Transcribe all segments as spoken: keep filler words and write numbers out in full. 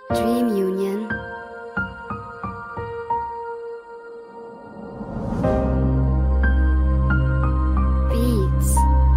Dream Union. Beats.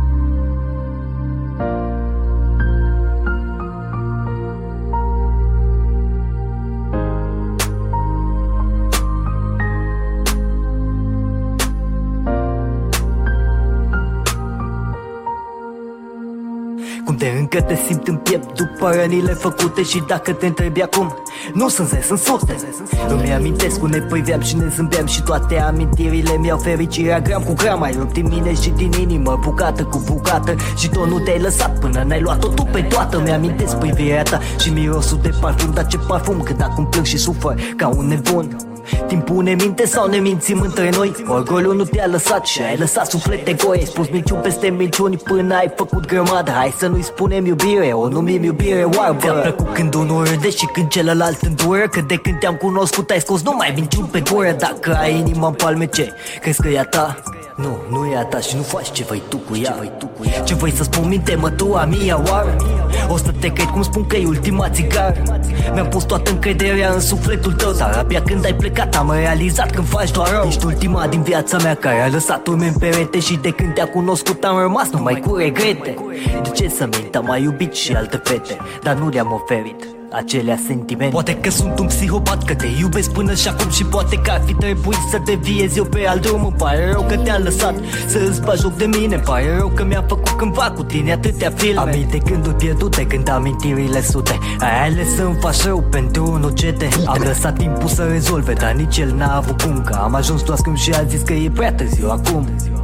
Cum de încă te simt în piept după rănile făcute. Și dacă te întrebi acum, nu sunt zes, sunt sute. Îmi amintesc cum ne priveam și ne zâmbeam, și toate amintirile mi-au fericirea gram cu gram. Ai rupt din mine și din inimă, bucată cu bucată, și tot nu te-ai lăsat până n-ai luat-o tu pe toată. Mi-amintesc privirea ta și mirosul de parfum, dar ce parfum, cât acum plâng și sufăr ca un nebun. Timpul ne minte sau ne mințim între noi? Orgoliul nu te-a lăsat și ai lăsat suflete goi. Ai spus minciuni peste minciuni până ai făcut grămadă. Hai să nu-i spunem iubire, o numim iubire oarbă. Ți-a plăcut când unul râde și când celălalt îndură, că de când te-am cunoscut ai scos numai minciuni pe gură. Dacă ai inima în palme, ce? Crezi că e a ta? Nu, nu e a ta și nu faci ce vrei tu cu ea. Ce vrei să spun, minte-mă tu, a mia oară? O să te cred cum spun că e ultima țigară. Mi-am pus toată încrederea în sufletul tău, dar abia când ai plecat am realizat când faci doar rău. Ești ultima din viața mea care a lăsat urme în perete, și de când te-a cunoscut am rămas numai cu regrete. De ce să mint, am mai iubit și alte fete, dar nu le-am oferit acelea sentimente. Poate că sunt un psihopat, că te iubesc până și acum, și poate că ar fi trebuit să deviez eu pe alt drum. Îmi pare rău că te-am lăsat să îți bagi joc de mine. Îmi pare rău că mi-am făcut cândva cu tine atâtea filme. Am mii de gânduri pierdute când amintirile sute. Ai ales să-mi faci rău pentru un ogete. Am lăsat timpul să rezolve, dar nici el n-a avut cum, că am ajuns doar când și a zis că e prea târziu acum.